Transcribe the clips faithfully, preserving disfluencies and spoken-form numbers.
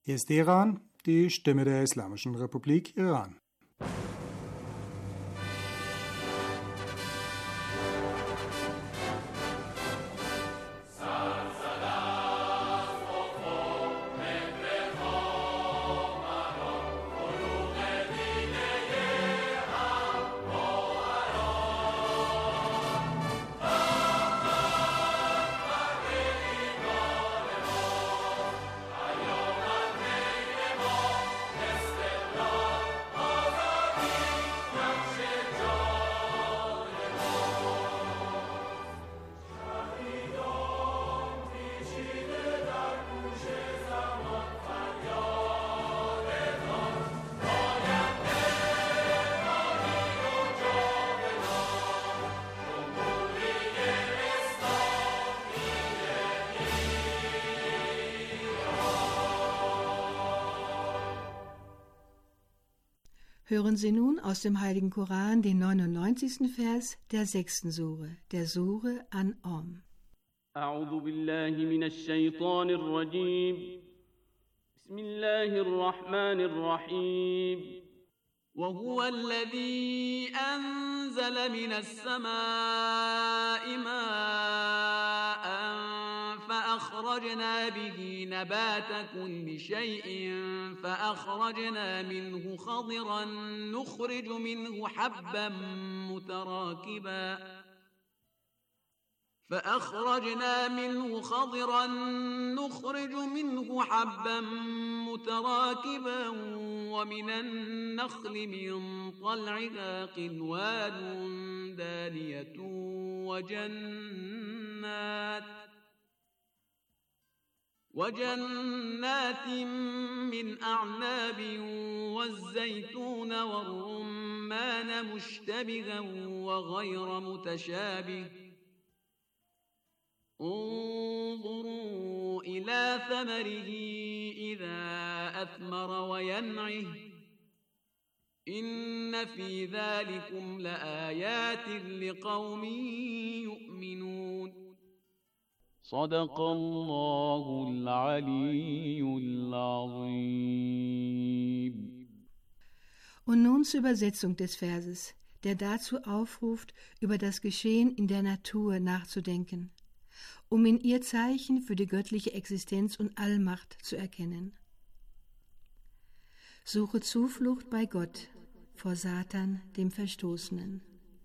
Hier ist Iran, die Stimme der Islamischen Republik Iran. Hören Sie nun aus dem Heiligen Koran den neunundneunzigsten Vers der sechsten Sure, der Sure An'am. أعوذ بالله من الشيطان الرجيم بسم الله الرحمن الرحيم وهو الذي أنزل من السماء ماء فأخرجنا به نبات كل شيء فأخرجنا منه خضرا نخرج منه حبا متراكبا فأخرجنا منه خضرا نخرج منه حبا متراكبا ومن النخل من طلعها قنوان دانية وجنات وجنات من أعناب والزيتون والرمان مشتبها وغير متشابه انظروا إلى ثمره إذا أثمر وينعه إن في ذلكم لآيات لقوم يؤمنون صدق الله العلي العظيم. Und nun zur Übersetzung des Verses, der dazu aufruft, über das Geschehen in der Natur nachzudenken, um in ihr Zeichen für die göttliche Existenz und Allmacht zu erkennen. Suche Zuflucht bei Gott vor Satan, dem Verstoßenen.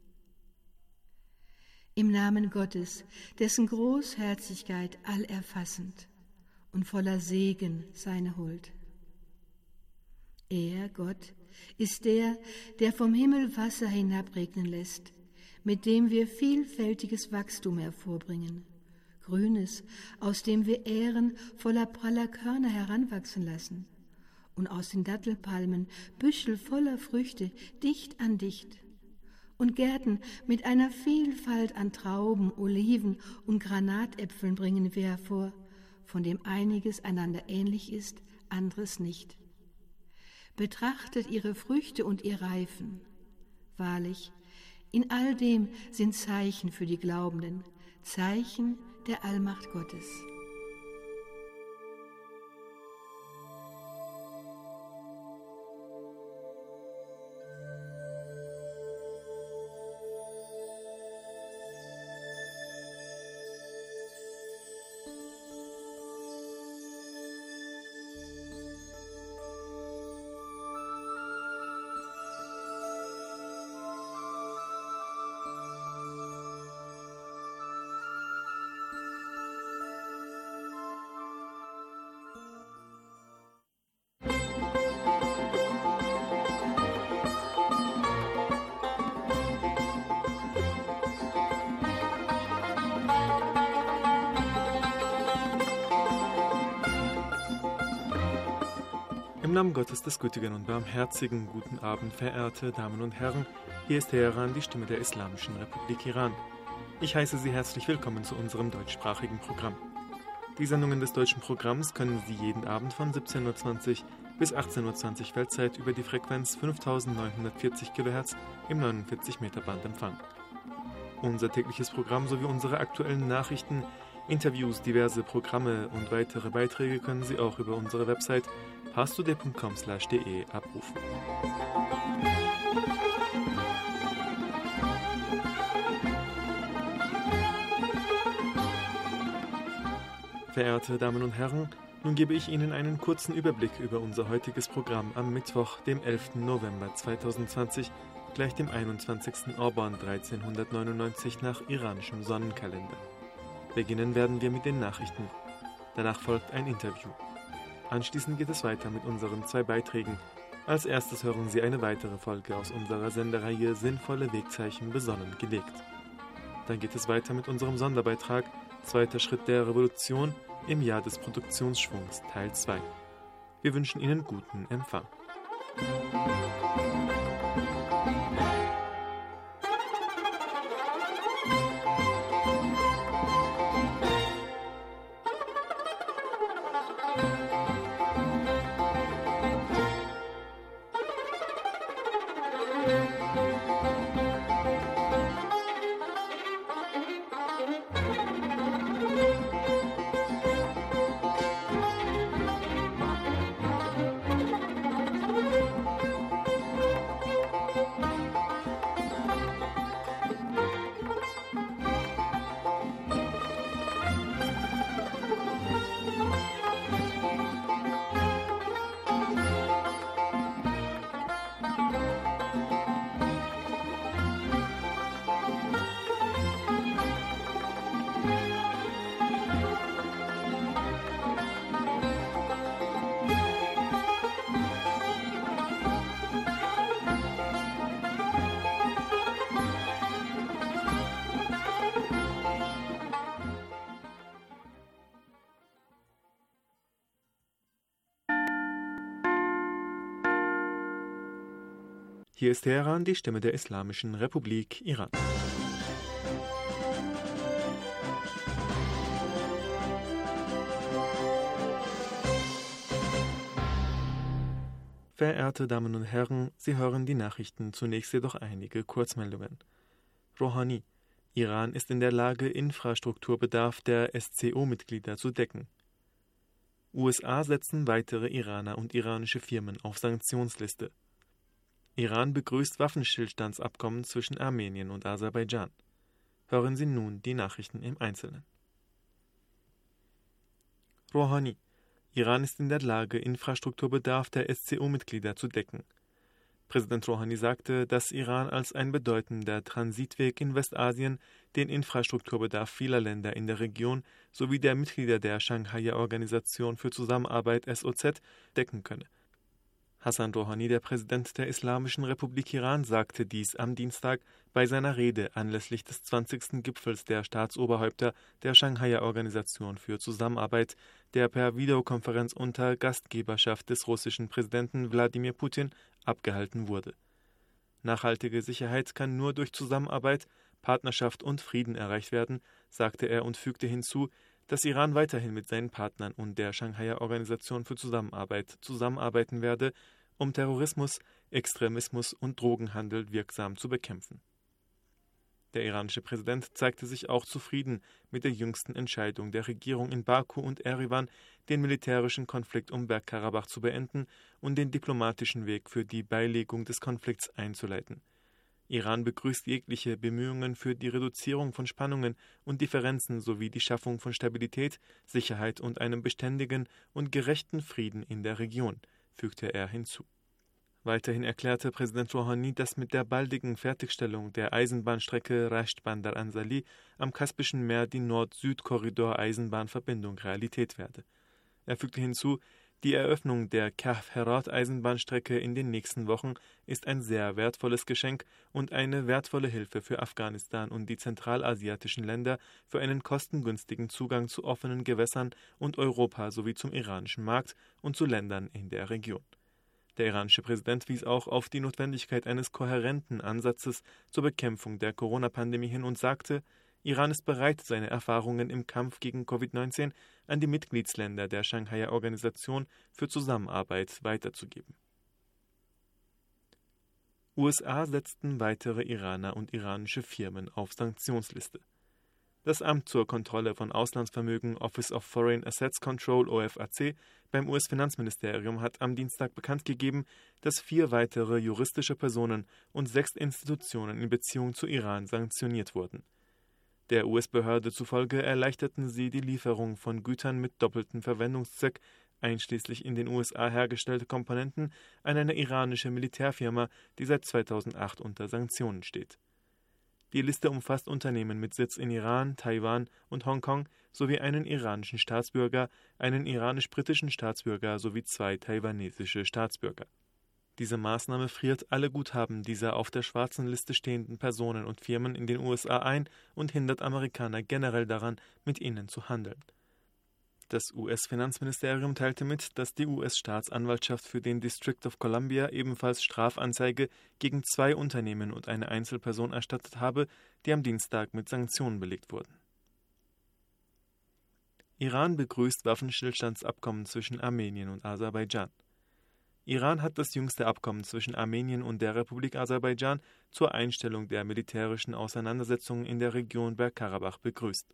Im Namen Gottes, dessen Großherzigkeit allerfassend und voller Segen seine Huld. Er, Gott, ist der, der vom Himmel Wasser hinabregnen lässt, mit dem wir vielfältiges Wachstum hervorbringen, Grünes, aus dem wir Ähren voller praller Körner heranwachsen lassen, und aus den Dattelpalmen Büschel voller Früchte dicht an dicht, und Gärten mit einer Vielfalt an Trauben, Oliven und Granatäpfeln bringen wir hervor, von dem einiges einander ähnlich ist, anderes nicht. Betrachtet ihre Früchte und ihr Reifen. Wahrlich, in all dem sind Zeichen für die Glaubenden, Zeichen der Allmacht Gottes. Im Namen Gottes des Gütigen und Barmherzigen, guten Abend, verehrte Damen und Herren. Hier ist Teheran, die Stimme der Islamischen Republik Iran. Ich heiße Sie herzlich willkommen zu unserem deutschsprachigen Programm. Die Sendungen des deutschen Programms können Sie jeden Abend von siebzehn Uhr zwanzig bis achtzehn Uhr zwanzig Weltzeit über die Frequenz fünftausendneunhundertvierzig Kilohertz im neunundvierzig Meter Band empfangen. Unser tägliches Programm sowie unsere aktuellen Nachrichten Interviews, diverse Programme und weitere Beiträge können Sie auch über unsere Website parstoday punkt com slash de abrufen. Verehrte Damen und Herren, nun gebe ich Ihnen einen kurzen Überblick über unser heutiges Programm am Mittwoch, dem elften November zweitausendzwanzig, gleich dem einundzwanzigsten Orban dreizehnhundertneunundneunzig nach iranischem Sonnenkalender. Beginnen werden wir mit den Nachrichten. Danach folgt ein Interview. Anschließend geht es weiter mit unseren zwei Beiträgen. Als erstes hören Sie eine weitere Folge aus unserer Sendereihe Sinnvolle Wegzeichen besonnen gelegt. Dann geht es weiter mit unserem Sonderbeitrag Zweiter Schritt der Revolution im Jahr des Produktionsschwungs Teil zwei. Wir wünschen Ihnen guten Empfang. Hier ist Teheran, die Stimme der Islamischen Republik Iran. Verehrte Damen und Herren, Sie hören die Nachrichten, zunächst jedoch einige Kurzmeldungen. Rouhani: Iran ist in der Lage, Infrastrukturbedarf der S C O-Mitglieder zu decken. U S A setzen weitere Iraner und iranische Firmen auf Sanktionsliste. Iran begrüßt Waffenstillstandsabkommen zwischen Armenien und Aserbaidschan. Hören Sie nun die Nachrichten im Einzelnen. Rouhani: Iran ist in der Lage, Infrastrukturbedarf der S C O-Mitglieder zu decken. Präsident Rouhani sagte, dass Iran als ein bedeutender Transitweg in Westasien den Infrastrukturbedarf vieler Länder in der Region sowie der Mitglieder der Shanghaier Organisation für Zusammenarbeit S O Z decken könne. Hassan Rouhani, der Präsident der Islamischen Republik Iran, sagte dies am Dienstag bei seiner Rede anlässlich des zwanzigsten Gipfels der Staatsoberhäupter der Shanghaier Organisation für Zusammenarbeit, der per Videokonferenz unter Gastgeberschaft des russischen Präsidenten Wladimir Putin abgehalten wurde. Nachhaltige Sicherheit kann nur durch Zusammenarbeit, Partnerschaft und Frieden erreicht werden, sagte er und fügte hinzu, dass Iran weiterhin mit seinen Partnern und der Shanghaier Organisation für Zusammenarbeit zusammenarbeiten werde, um Terrorismus, Extremismus und Drogenhandel wirksam zu bekämpfen. Der iranische Präsident zeigte sich auch zufrieden mit der jüngsten Entscheidung der Regierung in Baku und Erivan, den militärischen Konflikt um Bergkarabach zu beenden und den diplomatischen Weg für die Beilegung des Konflikts einzuleiten. Iran begrüßt jegliche Bemühungen für die Reduzierung von Spannungen und Differenzen sowie die Schaffung von Stabilität, Sicherheit und einem beständigen und gerechten Frieden in der Region, fügte er hinzu. Weiterhin erklärte Präsident Rouhani, dass mit der baldigen Fertigstellung der Eisenbahnstrecke Rasht-Bandar Anzali am Kaspischen Meer die Nord-Süd-Korridor-Eisenbahnverbindung Realität werde. Er fügte hinzu, die Eröffnung der Kerf-Herat-Eisenbahnstrecke in den nächsten Wochen ist ein sehr wertvolles Geschenk und eine wertvolle Hilfe für Afghanistan und die zentralasiatischen Länder für einen kostengünstigen Zugang zu offenen Gewässern und Europa sowie zum iranischen Markt und zu Ländern in der Region. Der iranische Präsident wies auch auf die Notwendigkeit eines kohärenten Ansatzes zur Bekämpfung der Corona-Pandemie hin und sagte, Iran ist bereit, seine Erfahrungen im Kampf gegen Covid neunzehn an die Mitgliedsländer der Shanghaier Organisation für Zusammenarbeit weiterzugeben. U S A setzten weitere Iraner und iranische Firmen auf Sanktionsliste. Das Amt zur Kontrolle von Auslandsvermögen, Office of Foreign Assets Control, O F A C, beim U S-Finanzministerium hat am Dienstag bekannt gegeben, dass vier weitere juristische Personen und sechs Institutionen in Beziehung zu Iran sanktioniert wurden. Der U S-Behörde zufolge erleichterten sie die Lieferung von Gütern mit doppeltem Verwendungszweck, einschließlich in den U S A hergestellte Komponenten, an eine iranische Militärfirma, die seit zweitausendacht unter Sanktionen steht. Die Liste umfasst Unternehmen mit Sitz in Iran, Taiwan und Hongkong sowie einen iranischen Staatsbürger, einen iranisch-britischen Staatsbürger sowie zwei taiwanesische Staatsbürger. Diese Maßnahme friert alle Guthaben dieser auf der schwarzen Liste stehenden Personen und Firmen in den U S A ein und hindert Amerikaner generell daran, mit ihnen zu handeln. Das U S-Finanzministerium teilte mit, dass die U S-Staatsanwaltschaft für den District of Columbia ebenfalls Strafanzeige gegen zwei Unternehmen und eine Einzelperson erstattet habe, die am Dienstag mit Sanktionen belegt wurden. Iran begrüßt Waffenstillstandsabkommen zwischen Armenien und Aserbaidschan. Iran hat das jüngste Abkommen zwischen Armenien und der Republik Aserbaidschan zur Einstellung der militärischen Auseinandersetzungen in der Region Bergkarabach begrüßt.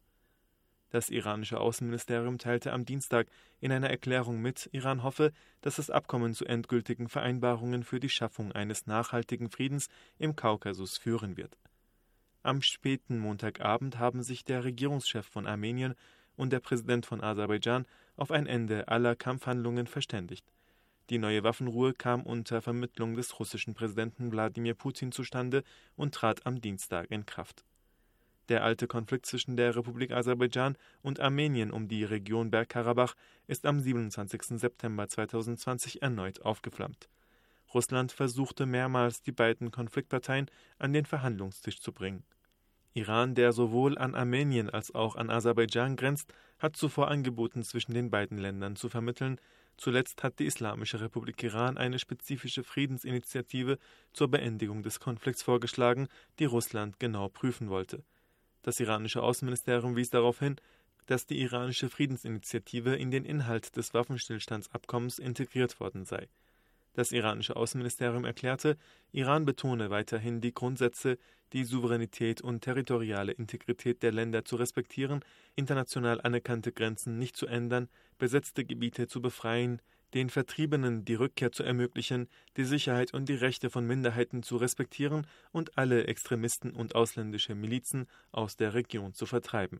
Das iranische Außenministerium teilte am Dienstag in einer Erklärung mit, Iran hoffe, dass das Abkommen zu endgültigen Vereinbarungen für die Schaffung eines nachhaltigen Friedens im Kaukasus führen wird. Am späten Montagabend haben sich der Regierungschef von Armenien und der Präsident von Aserbaidschan auf ein Ende aller Kampfhandlungen verständigt. Die neue Waffenruhe kam unter Vermittlung des russischen Präsidenten Wladimir Putin zustande und trat am Dienstag in Kraft. Der alte Konflikt zwischen der Republik Aserbaidschan und Armenien um die Region Bergkarabach ist am siebenundzwanzigsten September zweitausendzwanzig erneut aufgeflammt. Russland versuchte mehrmals, die beiden Konfliktparteien an den Verhandlungstisch zu bringen. Iran, der sowohl an Armenien als auch an Aserbaidschan grenzt, hat zuvor angeboten, zwischen den beiden Ländern zu vermitteln. Zuletzt hat die Islamische Republik Iran eine spezifische Friedensinitiative zur Beendigung des Konflikts vorgeschlagen, die Russland genau prüfen wollte. Das iranische Außenministerium wies darauf hin, dass die iranische Friedensinitiative in den Inhalt des Waffenstillstandsabkommens integriert worden sei. Das iranische Außenministerium erklärte, Iran betone weiterhin die Grundsätze, die Souveränität und territoriale Integrität der Länder zu respektieren, international anerkannte Grenzen nicht zu ändern, besetzte Gebiete zu befreien, den Vertriebenen die Rückkehr zu ermöglichen, die Sicherheit und die Rechte von Minderheiten zu respektieren und alle Extremisten und ausländische Milizen aus der Region zu vertreiben.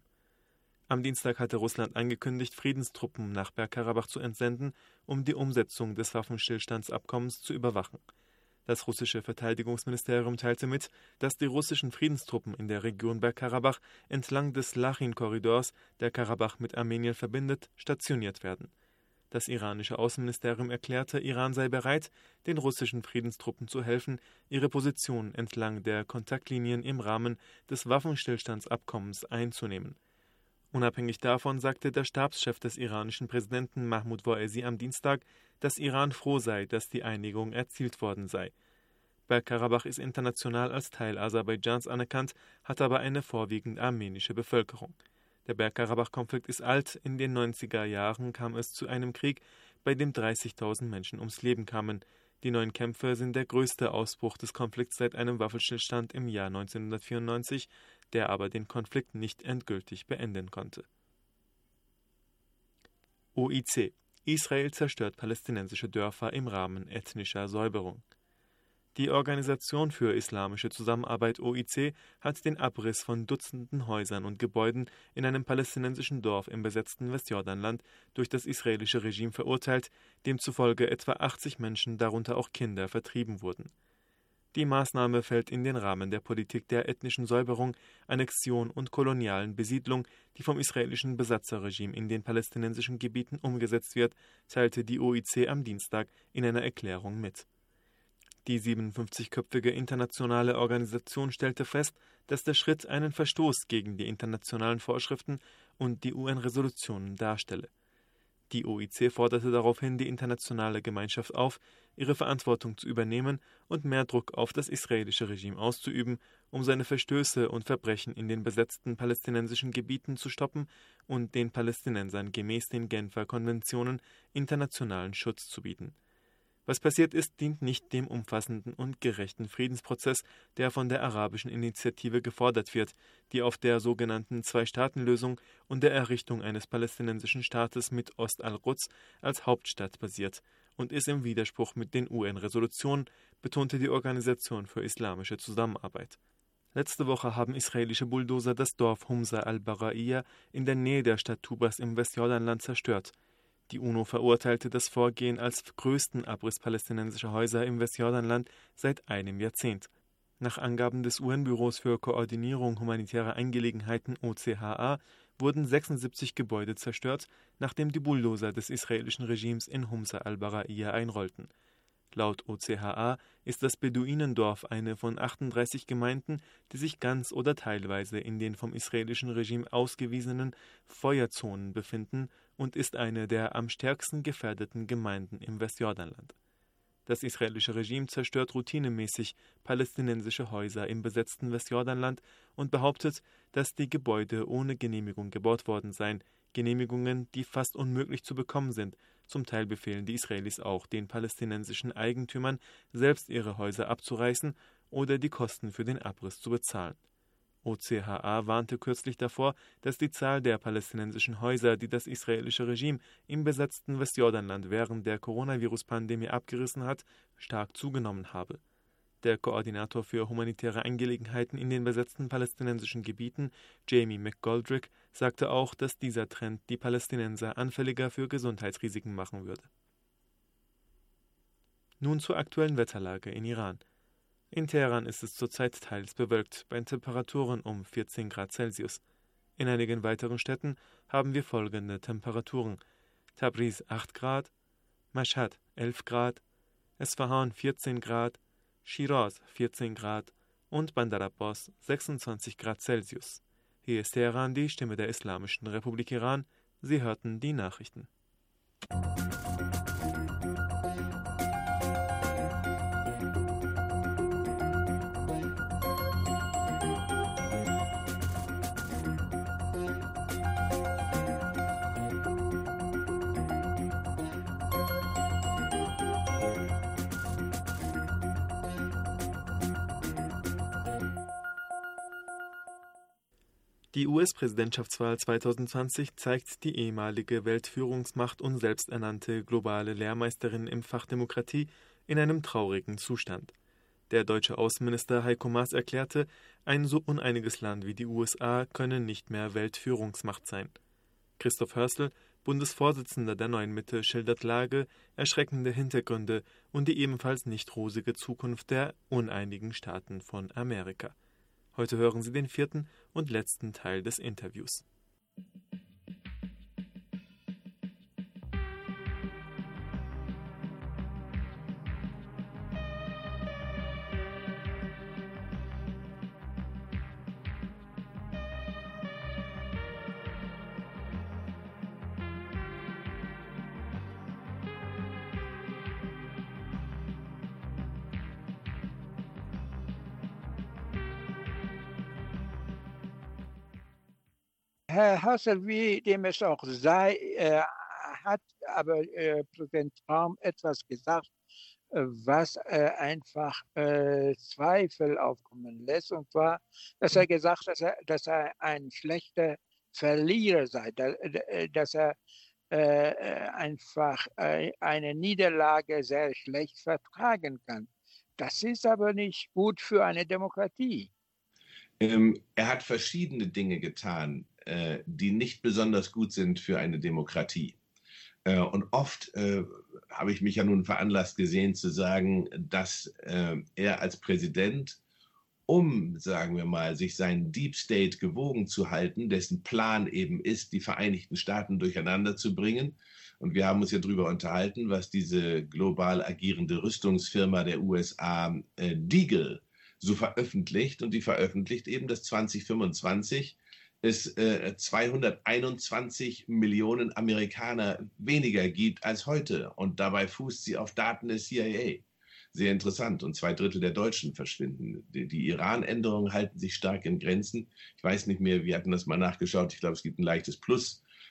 Am Dienstag hatte Russland angekündigt, Friedenstruppen nach Bergkarabach zu entsenden, um die Umsetzung des Waffenstillstandsabkommens zu überwachen. Das russische Verteidigungsministerium teilte mit, dass die russischen Friedenstruppen in der Region Bergkarabach entlang des Lachin-Korridors, der Karabach mit Armenien verbindet, stationiert werden. Das iranische Außenministerium erklärte, Iran sei bereit, den russischen Friedenstruppen zu helfen, ihre Position entlang der Kontaktlinien im Rahmen des Waffenstillstandsabkommens einzunehmen. Unabhängig davon sagte der Stabschef des iranischen Präsidenten Mahmoud Voezi am Dienstag, dass Iran froh sei, dass die Einigung erzielt worden sei. Bergkarabach ist international als Teil Aserbaidschans anerkannt, hat aber eine vorwiegend armenische Bevölkerung. Der Bergkarabach-Konflikt ist alt. In den neunziger Jahren kam es zu einem Krieg, bei dem dreißigtausend Menschen ums Leben kamen. Die neuen Kämpfe sind der größte Ausbruch des Konflikts seit einem Waffenstillstand im Jahr neunzehnhundertvierundneunzig, der aber den Konflikt nicht endgültig beenden konnte. O I C: Israel zerstört palästinensische Dörfer im Rahmen ethnischer Säuberung. Die Organisation für islamische Zusammenarbeit O I C hat den Abriss von Dutzenden Häusern und Gebäuden in einem palästinensischen Dorf im besetzten Westjordanland durch das israelische Regime verurteilt, demzufolge etwa achtzig Menschen, darunter auch Kinder, vertrieben wurden. Die Maßnahme fällt in den Rahmen der Politik der ethnischen Säuberung, Annexion und kolonialen Besiedlung, die vom israelischen Besatzerregime in den palästinensischen Gebieten umgesetzt wird, teilte die O I C am Dienstag in einer Erklärung mit. Die siebenundfünfzigköpfige internationale Organisation stellte fest, dass der Schritt einen Verstoß gegen die internationalen Vorschriften und die U N-Resolutionen darstelle. Die O I C forderte daraufhin die internationale Gemeinschaft auf, ihre Verantwortung zu übernehmen und mehr Druck auf das israelische Regime auszuüben, um seine Verstöße und Verbrechen in den besetzten palästinensischen Gebieten zu stoppen und den Palästinensern gemäß den Genfer Konventionen internationalen Schutz zu bieten. Was passiert ist, dient nicht dem umfassenden und gerechten Friedensprozess, der von der arabischen Initiative gefordert wird, die auf der sogenannten Zwei-Staaten-Lösung und der Errichtung eines palästinensischen Staates mit Ost al-Quds als Hauptstadt basiert und ist im Widerspruch mit den U N-Resolutionen, betonte die Organisation für islamische Zusammenarbeit. Letzte Woche haben israelische Bulldozer das Dorf Humsa al-Bara'iyya in der Nähe der Stadt Tubas im Westjordanland zerstört. Die UNO verurteilte das Vorgehen als größten Abriss palästinensischer Häuser im Westjordanland seit einem Jahrzehnt. Nach Angaben des U N-Büros für Koordinierung humanitärer Angelegenheiten O C H A wurden sechsundsiebzig Gebäude zerstört, nachdem die Bulldozer des israelischen Regimes in Humsa al-Bara'iyya einrollten. Laut O C H A ist das Beduinendorf eine von achtunddreißig Gemeinden, die sich ganz oder teilweise in den vom israelischen Regime ausgewiesenen Feuerzonen befinden und ist eine der am stärksten gefährdeten Gemeinden im Westjordanland. Das israelische Regime zerstört routinemäßig palästinensische Häuser im besetzten Westjordanland und behauptet, dass die Gebäude ohne Genehmigung gebaut worden seien, Genehmigungen, die fast unmöglich zu bekommen sind. Zum Teil befehlen die Israelis auch den palästinensischen Eigentümern, selbst ihre Häuser abzureißen oder die Kosten für den Abriss zu bezahlen. O C H A warnte kürzlich davor, dass die Zahl der palästinensischen Häuser, die das israelische Regime im besetzten Westjordanland während der Coronavirus-Pandemie abgerissen hat, stark zugenommen habe. Der Koordinator für humanitäre Angelegenheiten in den besetzten palästinensischen Gebieten, Jamie McGoldrick, sagte auch, dass dieser Trend die Palästinenser anfälliger für Gesundheitsrisiken machen würde. Nun zur aktuellen Wetterlage in Iran. In Teheran ist es zurzeit teils bewölkt, bei Temperaturen um vierzehn Grad Celsius. In einigen weiteren Städten haben wir folgende Temperaturen: Tabriz acht Grad, Mashhad elf Grad, Esfahan vierzehn Grad, Shiraz vierzehn Grad und Bandar Abbas sechsundzwanzig Grad Celsius. Hier ist Teheran, die Stimme der Islamischen Republik Iran. Sie hörten die Nachrichten. Die U S-Präsidentschaftswahl zweitausendzwanzig zeigt die ehemalige Weltführungsmacht und selbsternannte globale Lehrmeisterin im Fach Demokratie in einem traurigen Zustand. Der deutsche Außenminister Heiko Maas erklärte, ein so uneiniges Land wie die U S A könne nicht mehr Weltführungsmacht sein. Christoph Hörstel, Bundesvorsitzender der Neuen Mitte, schildert Lage, erschreckende Hintergründe und die ebenfalls nicht rosige Zukunft der uneinigen Staaten von Amerika. Heute hören Sie den vierten und letzten Teil des Interviews. Herr Hörstel, wie dem es auch sei, äh, hat aber äh, Präsident Trump etwas gesagt, äh, was äh, einfach äh, Zweifel aufkommen lässt. Und zwar, dass er gesagt hat, dass er, dass er ein schlechter Verlierer sei, dass, dass er äh, einfach äh, eine Niederlage sehr schlecht vertragen kann. Das ist aber nicht gut für eine Demokratie. Ähm, er hat verschiedene Dinge getan, die nicht besonders gut sind für eine Demokratie. Und oft äh, habe ich mich ja nun veranlasst gesehen zu sagen, dass äh, er als Präsident, um, sagen wir mal, sich seinen Deep State gewogen zu halten, dessen Plan eben ist, die Vereinigten Staaten durcheinander zu bringen. Und wir haben uns ja darüber unterhalten, was diese global agierende Rüstungsfirma der U S A, äh, Deagle, so veröffentlicht. Und die veröffentlicht eben, dass zwanzig fünfundzwanzig es äh, zweihunderteinundzwanzig Millionen Amerikaner weniger gibt als heute. Und dabei fußt sie auf Daten des C I A. Sehr interessant. Und zwei Drittel der Deutschen verschwinden. Die, die Iran-Änderungen halten sich stark in Grenzen. Ich weiß nicht mehr, wir hatten das mal nachgeschaut. Ich glaube, es gibt ein leichtes Plus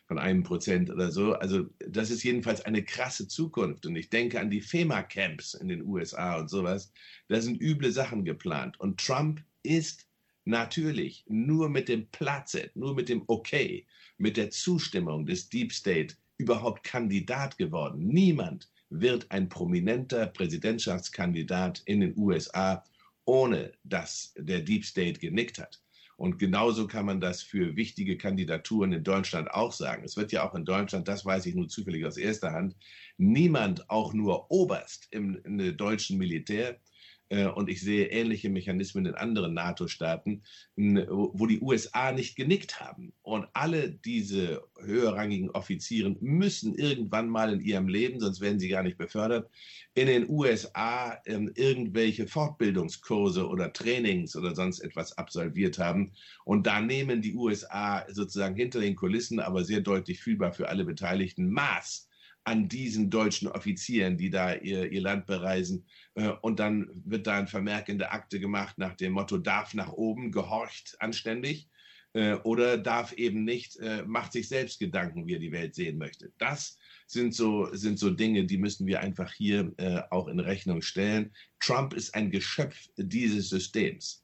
von einem Prozent oder so. Also das ist jedenfalls eine krasse Zukunft. Und ich denke an die FEMA-Camps in den U S A und sowas. Da sind üble Sachen geplant. Und Trump ist natürlich nur mit dem Placet, nur mit dem Okay, mit der Zustimmung des Deep State überhaupt Kandidat geworden. Niemand wird ein prominenter Präsidentschaftskandidat in den U S A, ohne dass der Deep State genickt hat. Und genauso kann man das für wichtige Kandidaturen in Deutschland auch sagen. Es wird ja auch in Deutschland, das weiß ich nur zufällig aus erster Hand, niemand auch nur Oberst im, im deutschen Militär, äh, und ich sehe ähnliche Mechanismen in anderen NATO-Staaten, wo, wo die U S A nicht genickt haben. Und alle diese höherrangigen Offiziere müssen irgendwann mal in ihrem Leben, sonst werden sie gar nicht befördert, in den U S A ähm, irgendwelche Fortbildungskurse oder Trainings oder sonst etwas absolviert haben. Und da nehmen die U S A sozusagen hinter den Kulissen, aber sehr deutlich fühlbar für alle Beteiligten, Maß an diesen deutschen Offizieren, die da ihr, ihr Land bereisen. Und dann wird da ein Vermerk in der Akte gemacht nach dem Motto, darf nach oben, gehorcht anständig, oder darf eben nicht, macht sich selbst Gedanken, wie er die Welt sehen möchte. Das sind so, sind so Dinge, die müssen wir einfach hier auch in Rechnung stellen. Trump ist ein Geschöpf dieses Systems.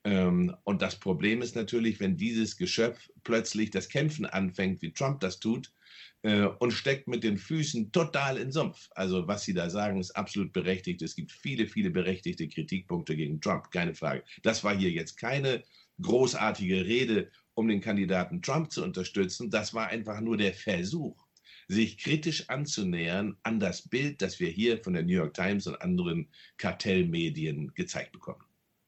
Und das Problem ist natürlich, wenn dieses Geschöpf plötzlich das Kämpfen anfängt, wie Trump das tut, und steckt mit den Füßen total in Sumpf. Also was Sie da sagen, ist absolut berechtigt. Es gibt viele, viele berechtigte Kritikpunkte gegen Trump, keine Frage. Das war hier jetzt keine großartige Rede, um den Kandidaten Trump zu unterstützen. Das war einfach nur der Versuch, sich kritisch anzunähern an das Bild, das wir hier von der New York Times und anderen Kartellmedien gezeigt bekommen.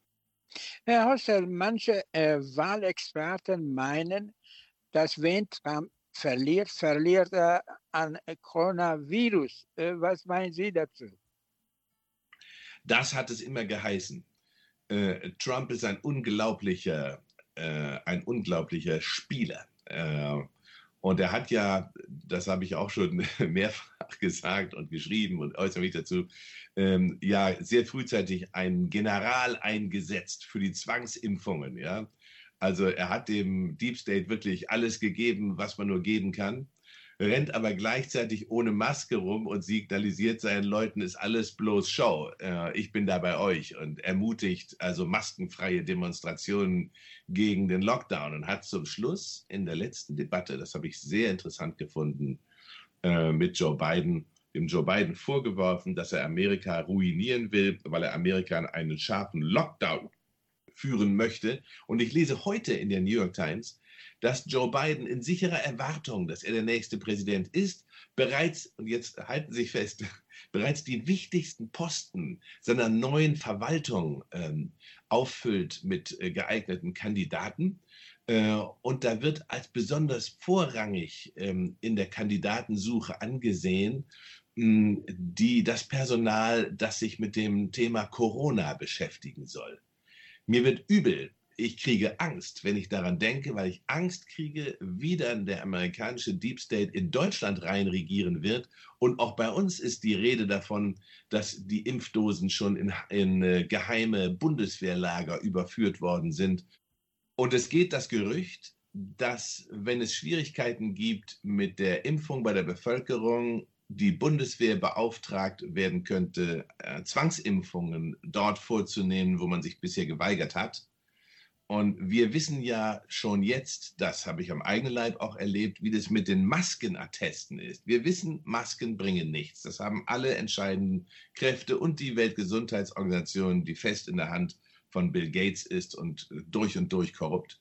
Herr Hostel, manche äh, Wahlexperten meinen, dass wenn Trump verliert, verliert er an Coronavirus. Äh, was meinen Sie dazu? Das hat es immer geheißen. Äh, Trump ist ein unglaublicher, äh, ein unglaublicher Spieler. Äh, und er hat ja, das habe ich auch schon mehrfach gesagt und geschrieben und äußere mich dazu, ähm, ja sehr frühzeitig einen General eingesetzt für die Zwangsimpfungen, ja. Also er hat dem Deep State wirklich alles gegeben, was man nur geben kann, rennt aber gleichzeitig ohne Maske rum und signalisiert seinen Leuten, ist alles bloß Show. Äh, ich bin da bei euch, und ermutigt also maskenfreie Demonstrationen gegen den Lockdown und hat zum Schluss in der letzten Debatte, das habe ich sehr interessant gefunden, äh, mit Joe Biden, dem Joe Biden vorgeworfen, dass er Amerika ruinieren will, weil er Amerika in einen scharfen Lockdown führen möchte. Und ich lese heute in der New York Times, dass Joe Biden in sicherer Erwartung, dass er der nächste Präsident ist, bereits, und jetzt halten Sie sich fest, bereits die wichtigsten Posten seiner neuen Verwaltung ähm, auffüllt mit äh, geeigneten Kandidaten. Äh, und da wird als besonders vorrangig ähm, in der Kandidatensuche angesehen, mh, die, das Personal, das sich mit dem Thema Corona beschäftigen soll. Mir wird übel, ich kriege Angst, wenn ich daran denke, weil ich Angst kriege, wie dann der amerikanische Deep State in Deutschland rein regieren wird. Und auch bei uns ist die Rede davon, dass die Impfdosen schon in, in geheime Bundeswehrlager überführt worden sind. Und es geht das Gerücht, dass, wenn es Schwierigkeiten gibt mit der Impfung bei der Bevölkerung, die Bundeswehr beauftragt werden könnte, äh, Zwangsimpfungen dort vorzunehmen, wo man sich bisher geweigert hat. Und wir wissen ja schon jetzt, das habe ich am eigenen Leib auch erlebt, wie das mit den Maskenattesten ist. Wir wissen, Masken bringen nichts. Das haben alle entscheidenden Kräfte und die Weltgesundheitsorganisation, die fest in der Hand von Bill Gates ist und durch und durch korrupt.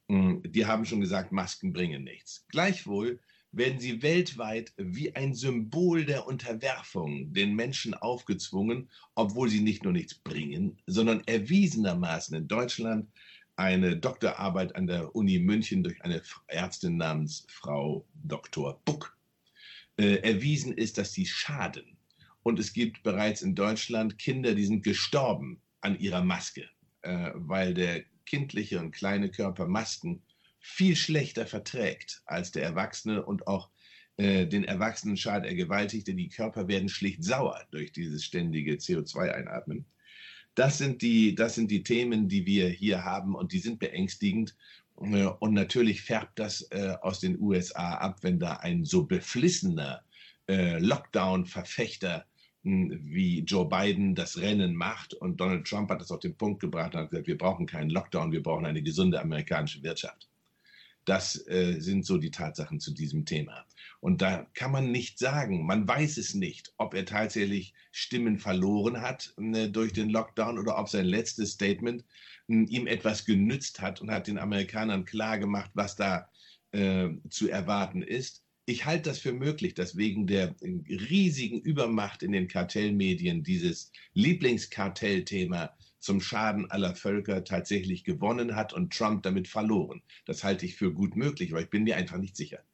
Die haben schon gesagt, Masken bringen nichts. Gleichwohl werden sie weltweit wie ein Symbol der Unterwerfung den Menschen aufgezwungen, obwohl sie nicht nur nichts bringen, sondern erwiesenermaßen in Deutschland eine Doktorarbeit an der Uni München durch eine Ärztin namens Frau Doktor Buck äh, erwiesen ist, dass sie schaden. Und es gibt bereits in Deutschland Kinder, die sind gestorben an ihrer Maske, äh, weil der kindliche und kleine Körper Masken viel schlechter verträgt als der Erwachsene und auch äh, den Erwachsenen schadet er gewaltig, denn die Körper werden schlicht sauer durch dieses ständige C O zwei Einatmen. Das sind die, das sind die Themen, die wir hier haben, und die sind beängstigend. Und natürlich färbt das äh, aus den U S A ab, wenn da ein so beflissener äh, Lockdown-Verfechter mh, wie Joe Biden das Rennen macht. Und Donald Trump hat das auf den Punkt gebracht und hat gesagt, wir brauchen keinen Lockdown, wir brauchen eine gesunde amerikanische Wirtschaft. Das äh, sind so die Tatsachen zu diesem Thema. Und da kann man nicht sagen, man weiß es nicht, ob er tatsächlich Stimmen verloren hat äh, durch den Lockdown oder ob sein letztes Statement äh, ihm etwas genützt hat und hat den Amerikanern klargemacht, was da äh, zu erwarten ist. Ich halte das für möglich, dass wegen der riesigen Übermacht in den Kartellmedien dieses Lieblingskartellthema zum Schaden aller Völker tatsächlich gewonnen hat und Trump damit verloren. Das halte ich für gut möglich, aber ich bin mir einfach nicht sicher.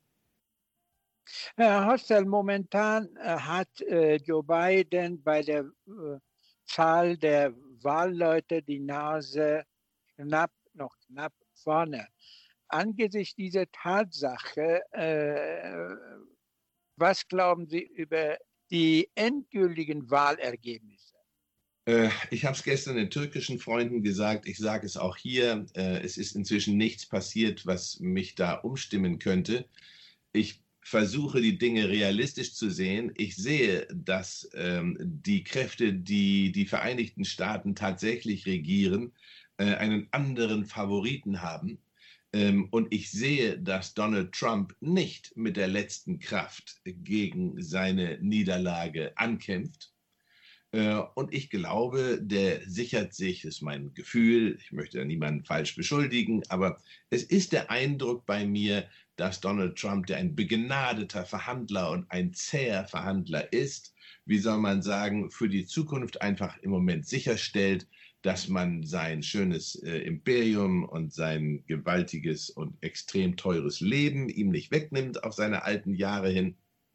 Herr Hostel, momentan äh, hat äh, Joe Biden bei der äh, Zahl der Wahlleute die Nase knapp, noch knapp vorne. Angesichts dieser Tatsache, äh, was glauben Sie über die endgültigen Wahlergebnisse? Ich habe es gestern den türkischen Freunden gesagt, ich sage es auch hier, es ist inzwischen nichts passiert, was mich da umstimmen könnte. Ich versuche die Dinge realistisch zu sehen. Ich sehe, dass ähm, die Kräfte, die die Vereinigten Staaten tatsächlich regieren, äh, einen anderen Favoriten haben. Ähm, und ich sehe, dass Donald Trump nicht mit der letzten Kraft gegen seine Niederlage ankämpft. Und ich glaube, der sichert sich, das ist mein Gefühl, ich möchte da niemanden falsch beschuldigen, aber es ist der Eindruck bei mir, dass Donald Trump, der ein begnadeter Verhandler und ein zäher Verhandler ist, wie soll man sagen, für die Zukunft einfach im Moment sicherstellt, dass man sein schönes äh, Imperium und sein gewaltiges und extrem teures Leben ihm nicht wegnimmt auf seine alten Jahre hin.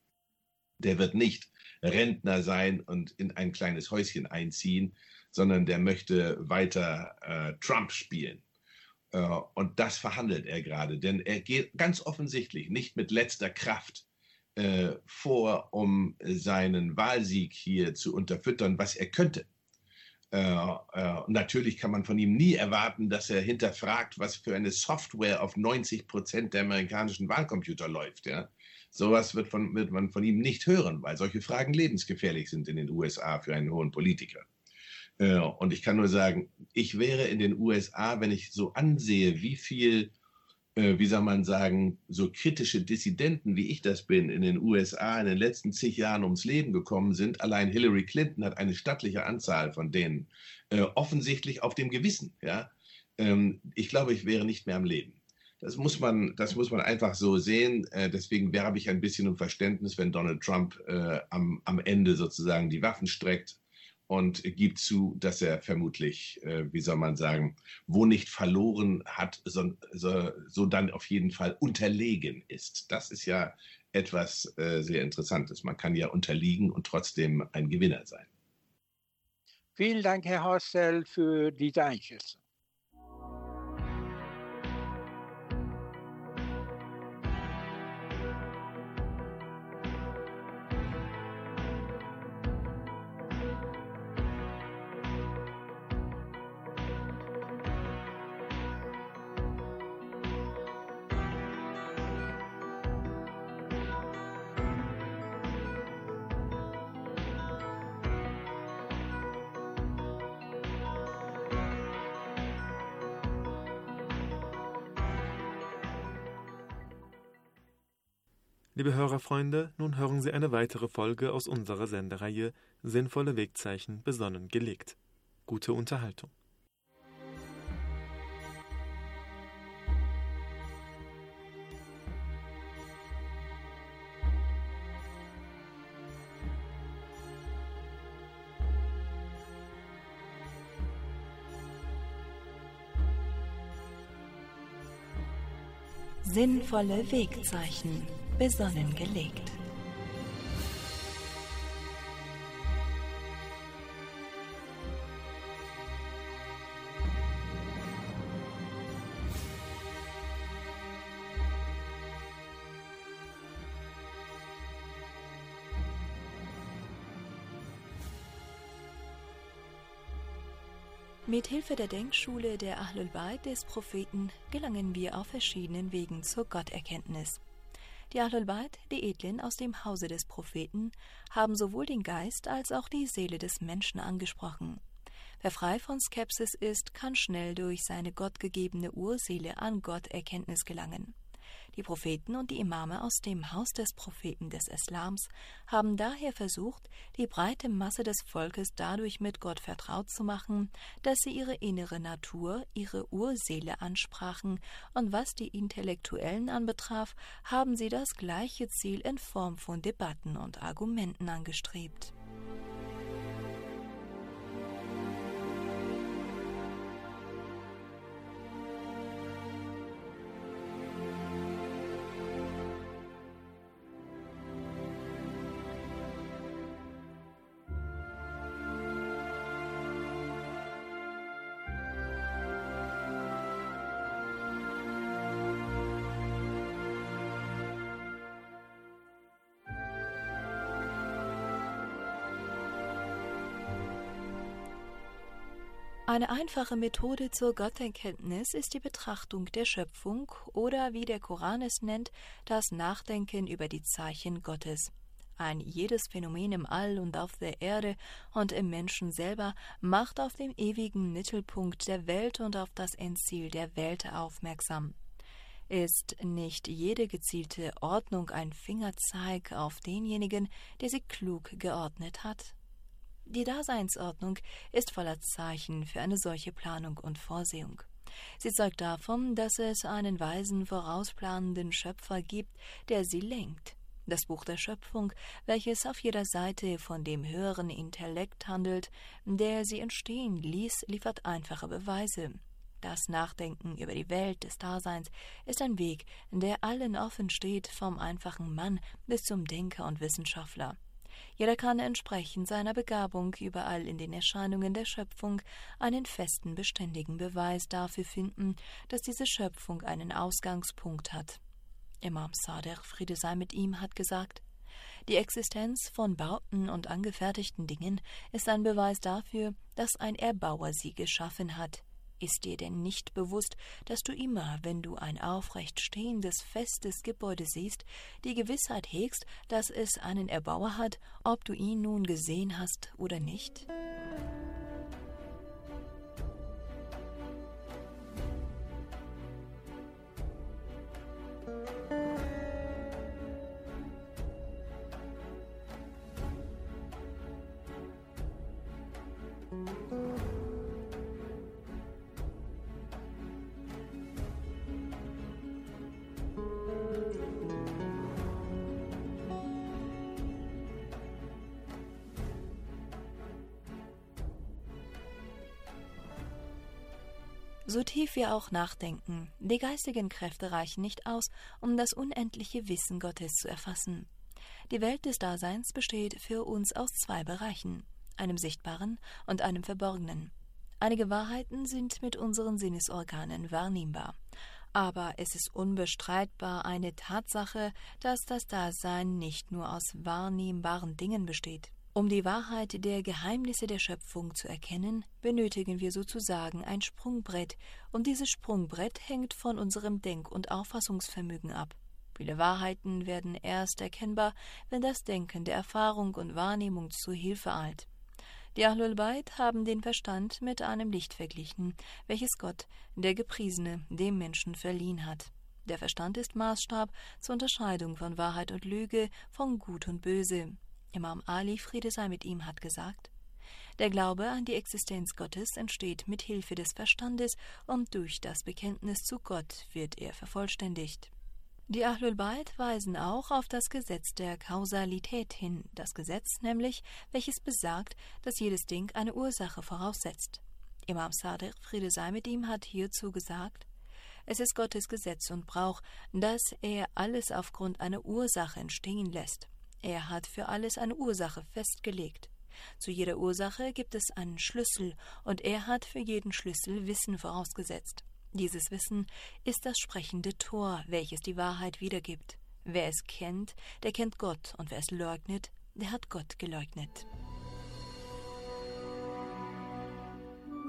Der wird nicht Rentner sein und in ein kleines Häuschen einziehen, sondern der möchte weiter äh, Trump spielen. Äh, und das verhandelt er gerade, denn er geht ganz offensichtlich nicht mit letzter Kraft äh, vor, um seinen Wahlsieg hier zu unterfüttern, was er könnte. Äh, äh, natürlich kann man von ihm nie erwarten, dass er hinterfragt, was für eine Software auf neunzig Prozent der amerikanischen Wahlcomputer läuft. Ja? Sowas wird, von, wird man von ihm nicht hören, weil solche Fragen lebensgefährlich sind in den U S A für einen hohen Politiker. Äh, und ich kann nur sagen, ich wäre in den U S A, wenn ich so ansehe, wie viel, äh, wie soll man sagen, so kritische Dissidenten, wie ich das bin, in den U S A in den letzten zig Jahren ums Leben gekommen sind. Allein Hillary Clinton hat eine stattliche Anzahl von denen äh, offensichtlich auf dem Gewissen. Ja? Ähm, ich glaube, ich wäre nicht mehr am Leben. Das muss man, das muss man einfach so sehen. Äh, deswegen werbe ich ein bisschen um Verständnis, wenn Donald Trump äh, am, am Ende sozusagen die Waffen streckt und gibt zu, dass er vermutlich, äh, wie soll man sagen, wo nicht verloren hat, so, so, so dann auf jeden Fall unterlegen ist. Das ist ja etwas äh, sehr Interessantes. Man kann ja unterliegen und trotzdem ein Gewinner sein. Vielen Dank, Herr Hostel, für diese Einschätzung. Liebe Hörerfreunde, nun hören Sie eine weitere Folge aus unserer Sendereihe Sinnvolle Wegzeichen besonnen gelegt. Gute Unterhaltung. Sinnvolle Wegzeichen besonnen gelegt. Mit Hilfe der Denkschule der Ahlul Bayt des Propheten gelangen wir auf verschiedenen Wegen zur Gotterkenntnis. Die Ahlul Bayt, die Edlen aus dem Hause des Propheten, haben sowohl den Geist als auch die Seele des Menschen angesprochen. Wer frei von Skepsis ist, kann schnell durch seine gottgegebene Urseele an Gotterkenntnis gelangen. Die Propheten und die Imame aus dem Haus des Propheten des Islams haben daher versucht, die breite Masse des Volkes dadurch mit Gott vertraut zu machen, dass sie ihre innere Natur, ihre Urseele ansprachen, und was die Intellektuellen anbetraf, haben sie das gleiche Ziel in Form von Debatten und Argumenten angestrebt. Eine einfache Methode zur Gotterkenntnis ist die Betrachtung der Schöpfung oder, wie der Koran es nennt, das Nachdenken über die Zeichen Gottes. Ein jedes Phänomen im All und auf der Erde und im Menschen selber macht auf den ewigen Mittelpunkt der Welt und auf das Endziel der Welt aufmerksam. Ist nicht jede gezielte Ordnung ein Fingerzeig auf denjenigen, der sie klug geordnet hat? Die Daseinsordnung ist voller Zeichen für eine solche Planung und Vorsehung. Sie zeugt davon, dass es einen weisen, vorausplanenden Schöpfer gibt, der sie lenkt. Das Buch der Schöpfung, welches auf jeder Seite von dem höheren Intellekt handelt, der sie entstehen ließ, liefert einfache Beweise. Das Nachdenken über die Welt des Daseins ist ein Weg, der allen offen steht, vom einfachen Mann bis zum Denker und Wissenschaftler. Jeder kann entsprechend seiner Begabung überall in den Erscheinungen der Schöpfung einen festen, beständigen Beweis dafür finden, dass diese Schöpfung einen Ausgangspunkt hat. Imam Sadiq, Friede sei mit ihm, hat gesagt: Die Existenz von Bauten und angefertigten Dingen ist ein Beweis dafür, dass ein Erbauer sie geschaffen hat. Ist dir denn nicht bewusst, dass du immer, wenn du ein aufrecht stehendes, festes Gebäude siehst, die Gewissheit hegst, dass es einen Erbauer hat, ob du ihn nun gesehen hast oder nicht? So tief wir auch nachdenken, die geistigen Kräfte reichen nicht aus, um das unendliche Wissen Gottes zu erfassen. Die Welt des Daseins besteht für uns aus zwei Bereichen, einem sichtbaren und einem verborgenen. Einige Wahrheiten sind mit unseren Sinnesorganen wahrnehmbar, aber es ist unbestreitbar eine Tatsache, dass das Dasein nicht nur aus wahrnehmbaren Dingen besteht. Um die Wahrheit der Geheimnisse der Schöpfung zu erkennen, benötigen wir sozusagen ein Sprungbrett, und dieses Sprungbrett hängt von unserem Denk- und Auffassungsvermögen ab. Viele Wahrheiten werden erst erkennbar, wenn das Denken der Erfahrung und Wahrnehmung zu Hilfe eilt. Die Ahlul Bayt haben den Verstand mit einem Licht verglichen, welches Gott, der Gepriesene, dem Menschen verliehen hat. Der Verstand ist Maßstab zur Unterscheidung von Wahrheit und Lüge, von Gut und Böse. Imam Ali, Friede sei mit ihm, hat gesagt: Der Glaube an die Existenz Gottes entsteht mit Hilfe des Verstandes, und durch das Bekenntnis zu Gott wird er vervollständigt. Die Ahlul Bayt weisen auch auf das Gesetz der Kausalität hin, das Gesetz nämlich, welches besagt, dass jedes Ding eine Ursache voraussetzt. Imam Sadiq, Friede sei mit ihm, hat hierzu gesagt: Es ist Gottes Gesetz und Brauch, dass er alles aufgrund einer Ursache entstehen lässt. Er hat für alles eine Ursache festgelegt. Zu jeder Ursache gibt es einen Schlüssel, und er hat für jeden Schlüssel Wissen vorausgesetzt. Dieses Wissen ist das sprechende Tor, welches die Wahrheit wiedergibt. Wer es kennt, der kennt Gott, und wer es leugnet, der hat Gott geleugnet.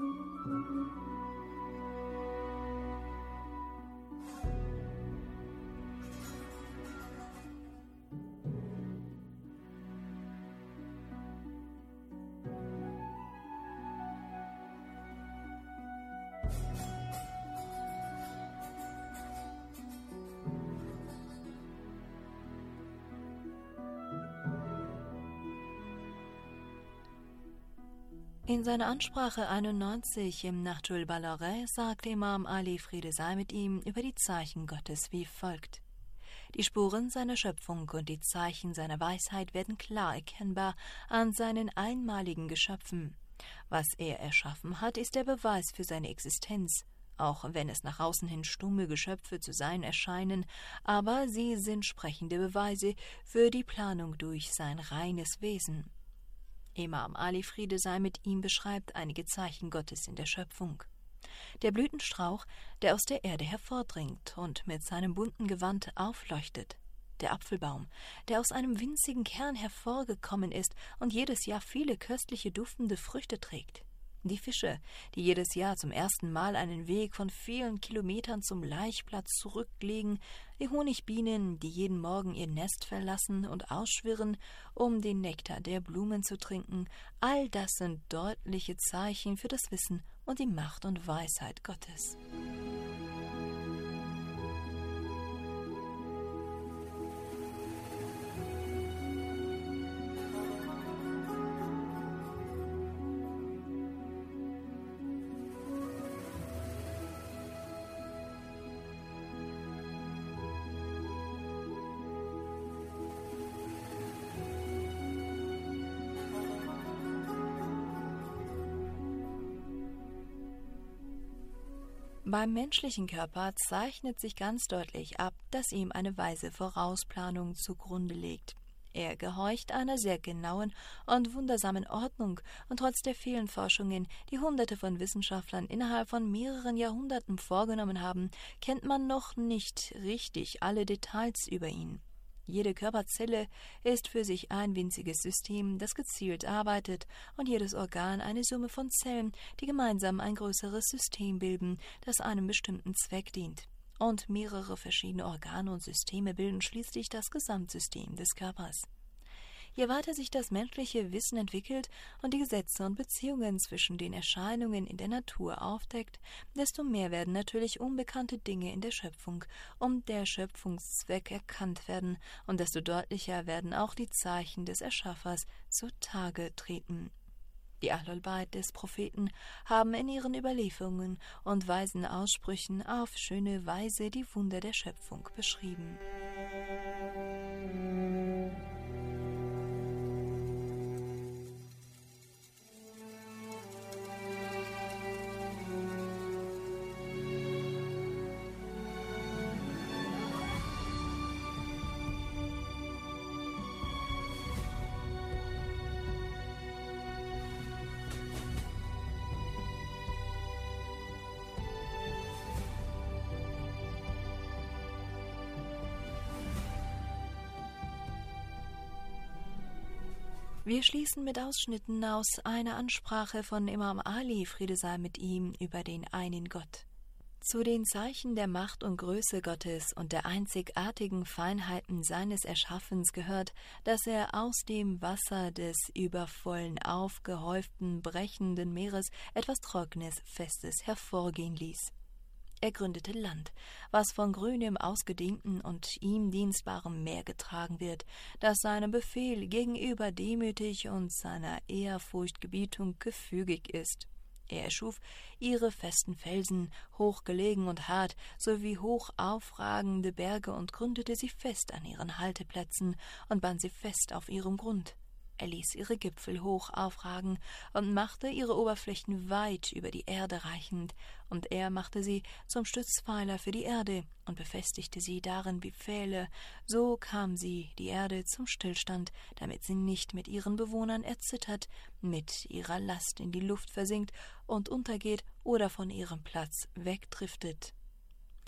In seiner Ansprache einundneunzig im Nahjul Balagha sagt Imam Ali, Friede sei mit ihm, über die Zeichen Gottes wie folgt: Die Spuren seiner Schöpfung und die Zeichen seiner Weisheit werden klar erkennbar an seinen einmaligen Geschöpfen. Was er erschaffen hat, ist der Beweis für seine Existenz, auch wenn es nach außen hin stumme Geschöpfe zu sein erscheinen, aber sie sind sprechende Beweise für die Planung durch sein reines Wesen. Imam Ali, Friede sei mit ihm, beschreibt einige Zeichen Gottes in der Schöpfung. Der Blütenstrauch, der aus der Erde hervordringt und mit seinem bunten Gewand aufleuchtet. Der Apfelbaum, der aus einem winzigen Kern hervorgekommen ist und jedes Jahr viele köstliche, duftende Früchte trägt. Die Fische, die jedes Jahr zum ersten Mal einen Weg von vielen Kilometern zum Laichplatz zurücklegen, die Honigbienen, die jeden Morgen ihr Nest verlassen und ausschwirren, um den Nektar der Blumen zu trinken, all das sind deutliche Zeichen für das Wissen und die Macht und Weisheit Gottes. Beim menschlichen Körper zeichnet sich ganz deutlich ab, dass ihm eine weise Vorausplanung zugrunde liegt. Er gehorcht einer sehr genauen und wundersamen Ordnung, und trotz der vielen Forschungen, die Hunderte von Wissenschaftlern innerhalb von mehreren Jahrhunderten vorgenommen haben, kennt man noch nicht richtig alle Details über ihn. Jede Körperzelle ist für sich ein winziges System, das gezielt arbeitet, und jedes Organ eine Summe von Zellen, die gemeinsam ein größeres System bilden, das einem bestimmten Zweck dient. Und mehrere verschiedene Organe und Systeme bilden schließlich das Gesamtsystem des Körpers. Je weiter sich das menschliche Wissen entwickelt und die Gesetze und Beziehungen zwischen den Erscheinungen in der Natur aufdeckt, desto mehr werden natürlich unbekannte Dinge in der Schöpfung und der Schöpfungszweck erkannt werden, und desto deutlicher werden auch die Zeichen des Erschaffers zutage treten. Die Ahlul Bayt des Propheten haben in ihren Überlieferungen und weisen Aussprüchen auf schöne Weise die Wunder der Schöpfung beschrieben. Wir schließen mit Ausschnitten aus einer Ansprache von Imam Ali, Friede sei mit ihm, über den einen Gott. Zu den Zeichen der Macht und Größe Gottes und der einzigartigen Feinheiten seines Erschaffens gehört, dass er aus dem Wasser des übervollen, aufgehäuften, brechenden Meeres etwas Trockenes, Festes hervorgehen ließ. Er gründete Land, was von grünem, ausgedehnten und ihm dienstbarem Meer getragen wird, das seinem Befehl gegenüber demütig und seiner Ehrfurchtgebietung gefügig ist. Er erschuf ihre festen Felsen, hochgelegen und hart, sowie hoch aufragende Berge, und gründete sie fest an ihren Halteplätzen und band sie fest auf ihrem Grund. Er ließ ihre Gipfel hoch aufragen und machte ihre Oberflächen weit über die Erde reichend, und er machte sie zum Stützpfeiler für die Erde und befestigte sie darin wie Pfähle. So kam sie, die Erde, zum Stillstand, damit sie nicht mit ihren Bewohnern erzittert, mit ihrer Last in die Luft versinkt und untergeht oder von ihrem Platz wegdriftet.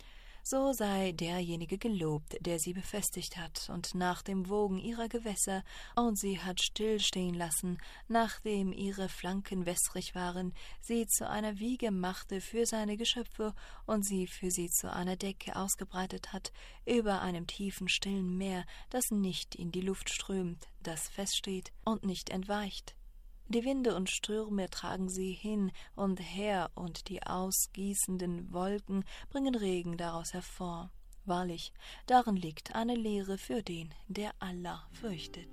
So sei derjenige gelobt, der sie befestigt hat, und nach dem Wogen ihrer Gewässer, und sie hat stillstehen lassen, nachdem ihre Flanken wässrig waren, sie zu einer Wiege machte für seine Geschöpfe und sie für sie zu einer Decke ausgebreitet hat, über einem tiefen, stillen Meer, das nicht in die Luft strömt, das feststeht und nicht entweicht. Die Winde und Stürme tragen sie hin und her, und die ausgießenden Wolken bringen Regen daraus hervor. Wahrlich, darin liegt eine Lehre für den, der Allah fürchtet.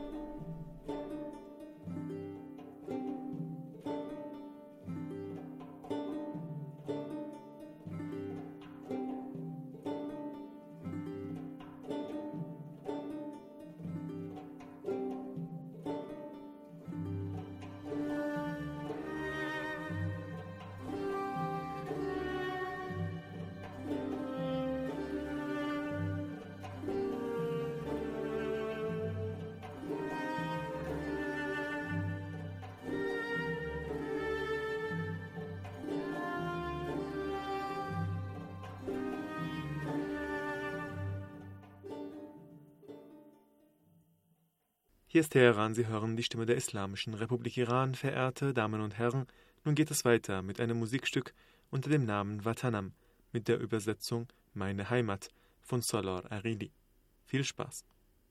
Hier ist Teheran, Sie hören die Stimme der Islamischen Republik Iran, verehrte Damen und Herren. Nun geht es weiter mit einem Musikstück unter dem Namen Vatanam mit der Übersetzung Meine Heimat von Salar Arili. Viel Spaß!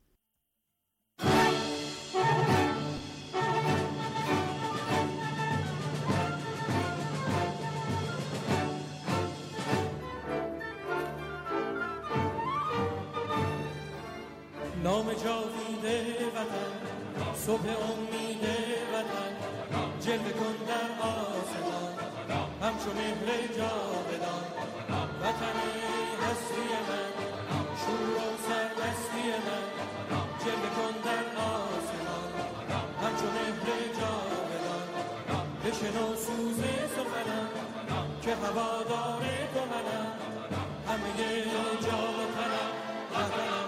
نام جاوید وطن صبح امید وطن جلوه کن در آسمان همچو مهر جاودان وطن هستی من شور و سرمستی من جلوه کن در آسمان همچو مهر جاودان بشنو سوز سخنم که هوادار تو منم همه جا و تنم وطنم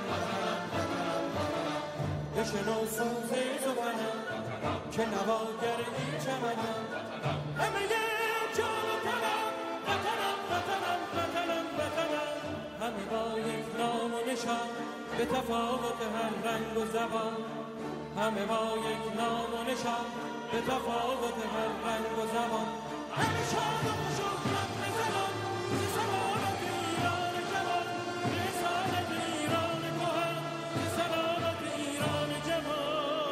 بشنو سوز سخنم که نواگر این چمنم همه جا و تنم وطنم وطنم وطنم وطنم همه با یک نام و نشان به تفاوت هر رنگ و زبان همه با یک نام و نشان به تفاوت هر رنگ و زبان همه شاد و خوش و خم زمان به سلامت ایران جوان به سلامت ایران کهن به سلامت ایران جوان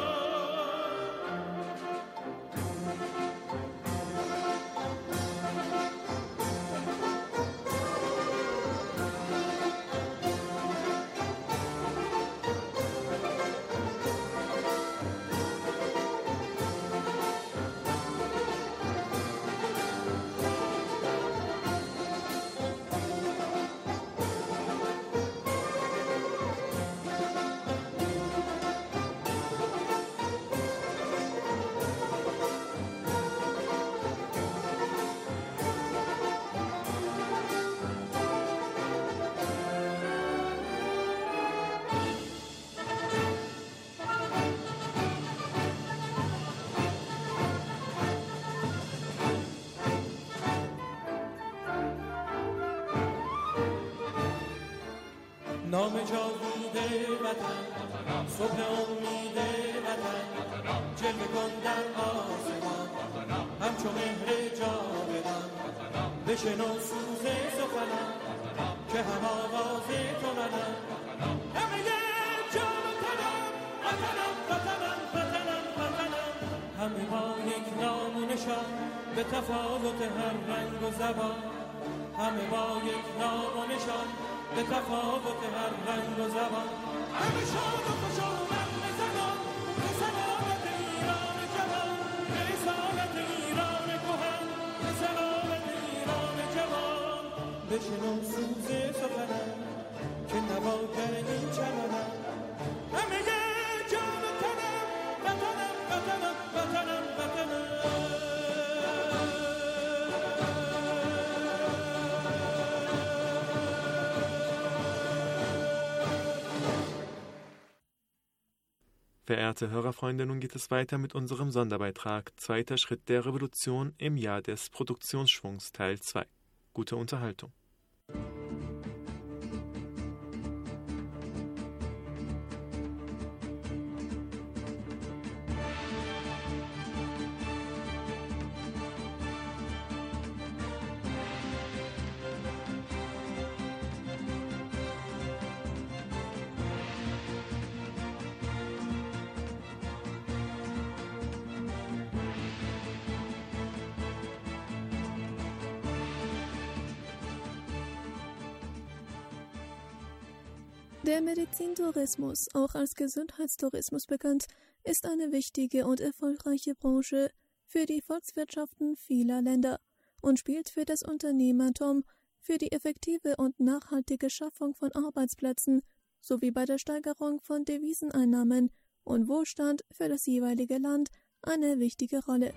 نام جاوید وطن صبح امید وطن جلوه کن در آسمان همچو مهر جاودان بشنو سوز سخنم که هم آواز تو منم همه جا و تنم وطنم وطنم وطنم وطنم همه با یک نام و نشان به تفاوت هر رنگ و زبان همه با یک نام و نشان به تفاوت هر رنگ و زبان همه شاد و خوش و غم زنان به سلامت ایران جوان به رسالت ایران کهن به سلامت ایران جوان بشنو سوز سخنم که نواگر این چمنم همه جا و تنم وطنم وطنم وطنم وطنم Verehrte Hörerfreunde, nun geht es weiter mit unserem Sonderbeitrag Zweiter Schritt der Revolution im Jahr des Produktionsschwungs Teil zwei. Gute Unterhaltung. Der Medizintourismus, auch als Gesundheitstourismus bekannt, ist eine wichtige und erfolgreiche Branche für die Volkswirtschaften vieler Länder und spielt für das Unternehmertum, für die effektive und nachhaltige Schaffung von Arbeitsplätzen sowie bei der Steigerung von Deviseneinnahmen und Wohlstand für das jeweilige Land eine wichtige Rolle.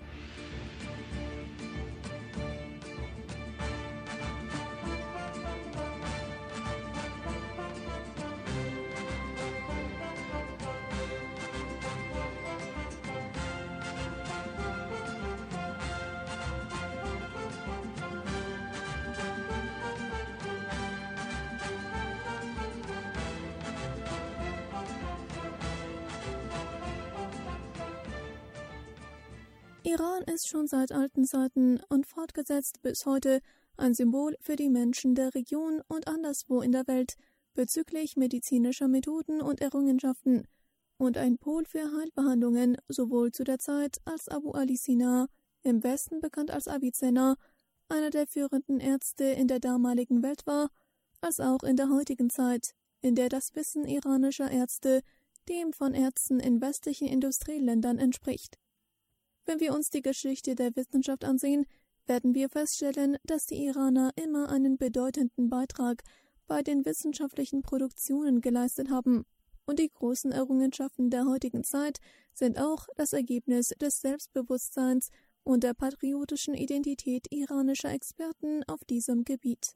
Iran ist schon seit alten Zeiten und fortgesetzt bis heute ein Symbol für die Menschen der Region und anderswo in der Welt bezüglich medizinischer Methoden und Errungenschaften und ein Pol für Heilbehandlungen sowohl zu der Zeit, als Abu Ali Sina, im Westen bekannt als Avicenna, einer der führenden Ärzte in der damaligen Welt war, als auch in der heutigen Zeit, in der das Wissen iranischer Ärzte dem von Ärzten in westlichen Industrieländern entspricht. Wenn wir uns die Geschichte der Wissenschaft ansehen, werden wir feststellen, dass die Iraner immer einen bedeutenden Beitrag bei den wissenschaftlichen Produktionen geleistet haben. Und die großen Errungenschaften der heutigen Zeit sind auch das Ergebnis des Selbstbewusstseins und der patriotischen Identität iranischer Experten auf diesem Gebiet.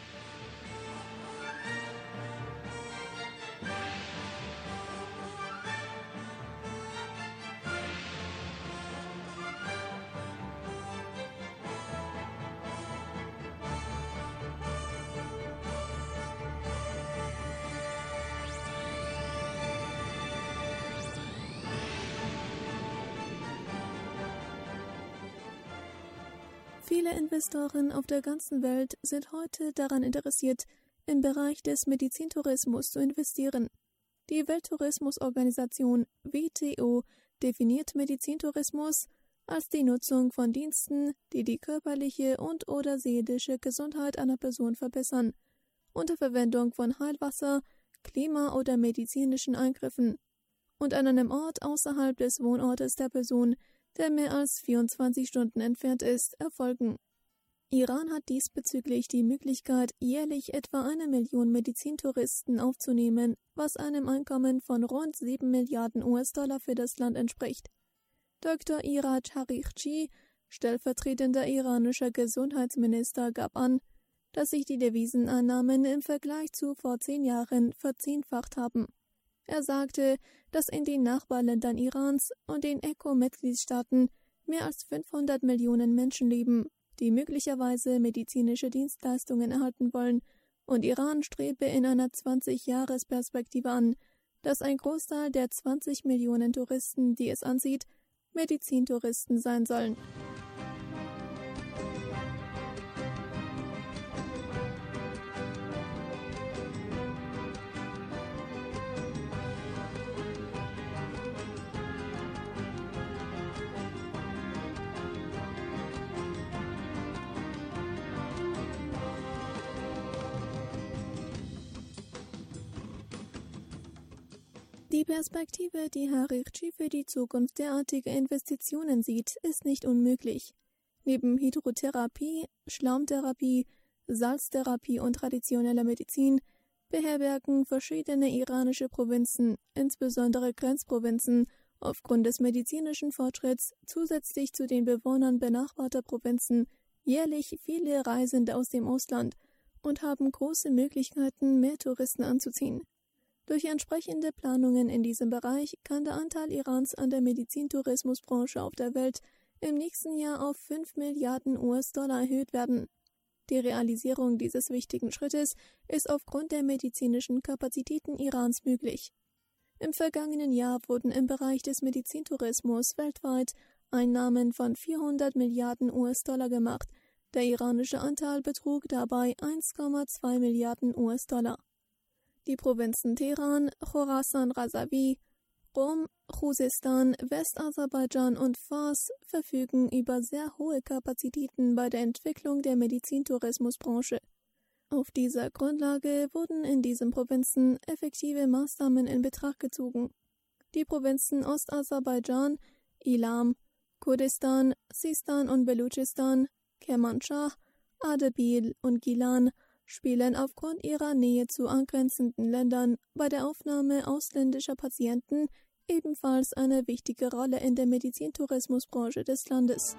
Viele Investoren auf der ganzen Welt sind heute daran interessiert, im Bereich des Medizintourismus zu investieren. Die Welttourismusorganisation W T O definiert Medizintourismus als die Nutzung von Diensten, die die körperliche und/oder seelische Gesundheit einer Person verbessern, unter Verwendung von Heilwasser, Klima- oder medizinischen Eingriffen und an einem Ort außerhalb des Wohnortes der Person, der mehr als vierundzwanzig Stunden entfernt ist, erfolgen. Iran hat diesbezüglich die Möglichkeit, jährlich etwa eine Million Medizintouristen aufzunehmen, was einem Einkommen von rund sieben Milliarden U S-Dollar für das Land entspricht. Doktor Iraj Harichchi, stellvertretender iranischer Gesundheitsminister, gab an, dass sich die Deviseneinnahmen im Vergleich zu vor zehn Jahren verzehnfacht haben. Er sagte, dass in den Nachbarländern Irans und den E C O-Mitgliedstaaten mehr als fünfhundert Millionen Menschen leben, die möglicherweise medizinische Dienstleistungen erhalten wollen, und Iran strebe in einer zwanzig-Jahres-Perspektive an, dass ein Großteil der zwanzig Millionen Touristen, die es ansieht, Medizintouristen sein sollen. Die Perspektive, die Harichchi für die Zukunft derartiger Investitionen sieht, ist nicht unmöglich. Neben Hydrotherapie, Schlaumtherapie, Salztherapie und traditioneller Medizin beherbergen verschiedene iranische Provinzen, insbesondere Grenzprovinzen, aufgrund des medizinischen Fortschritts zusätzlich zu den Bewohnern benachbarter Provinzen jährlich viele Reisende aus dem Ausland und haben große Möglichkeiten, mehr Touristen anzuziehen. Durch entsprechende Planungen in diesem Bereich kann der Anteil Irans an der Medizintourismusbranche auf der Welt im nächsten Jahr auf fünf Milliarden U S-Dollar erhöht werden. Die Realisierung dieses wichtigen Schrittes ist aufgrund der medizinischen Kapazitäten Irans möglich. Im vergangenen Jahr wurden im Bereich des Medizintourismus weltweit Einnahmen von vierhundert Milliarden U S-Dollar gemacht. Der iranische Anteil betrug dabei eins Komma zwei Milliarden U S-Dollar. Die Provinzen Teheran, Khorasan Razavi, Rom, Khuzestan, Westaserbaidschan und Fars verfügen über sehr hohe Kapazitäten bei der Entwicklung der Medizintourismusbranche. Auf dieser Grundlage wurden in diesen Provinzen effektive Maßnahmen in Betracht gezogen. Die Provinzen Ostaserbaidschan, Ilam, Kurdistan, Sistan und Belutschistan, Kermanschah, Ardabil und Gilan spielen aufgrund ihrer Nähe zu angrenzenden Ländern bei der Aufnahme ausländischer Patienten ebenfalls eine wichtige Rolle in der Medizintourismusbranche des Landes.